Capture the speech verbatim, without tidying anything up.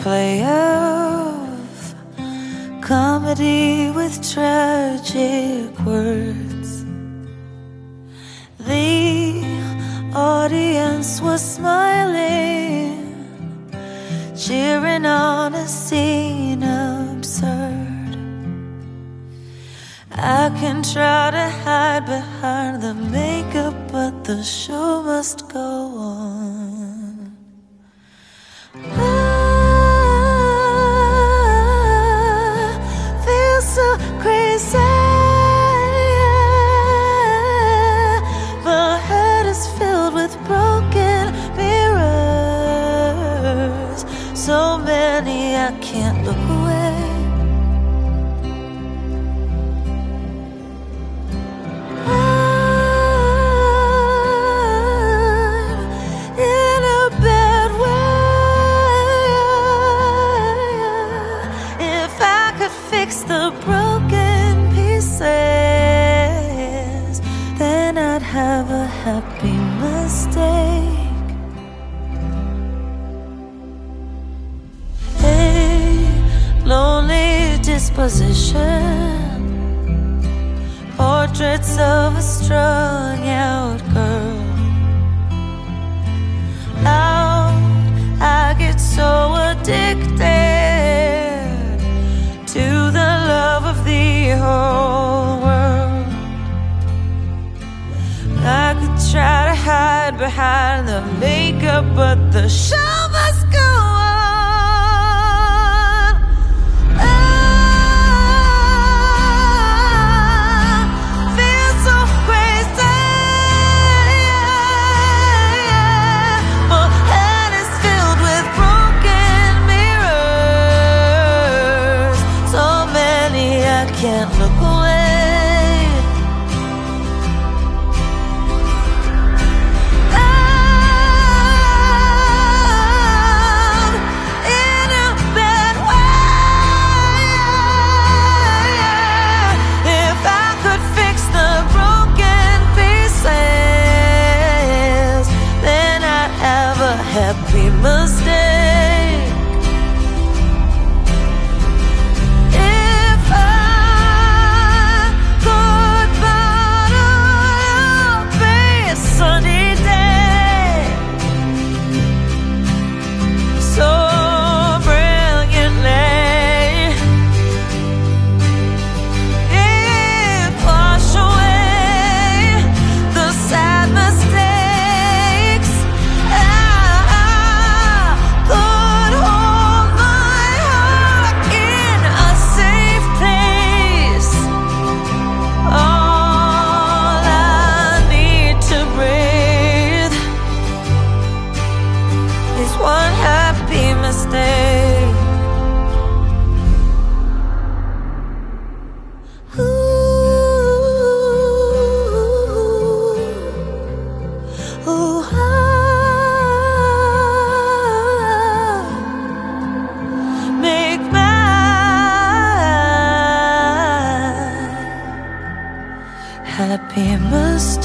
interplay of comedy with tragic words. The audience was smiling, cheering on a scene absurd. I can try to hide behind the makeup, but the show must go on. I feel so crazy. My head is filled with broken mirrors, so many I can't look away. The broken pieces, then I'd have a happy mistake. A lonely disposition, portraits of a strung-out girl. Out, I get so addicted to the love of the whole world. I could try to hide behind the makeup, but the show must go on. I feel so crazy. My head is filled with broken mirrors, so many I can't look away. I'm in a bad way. If I could fix the broken pieces, then I'd have a happy mistake. One happy mistake. Ooh, ooh, ah, make my happy mistake.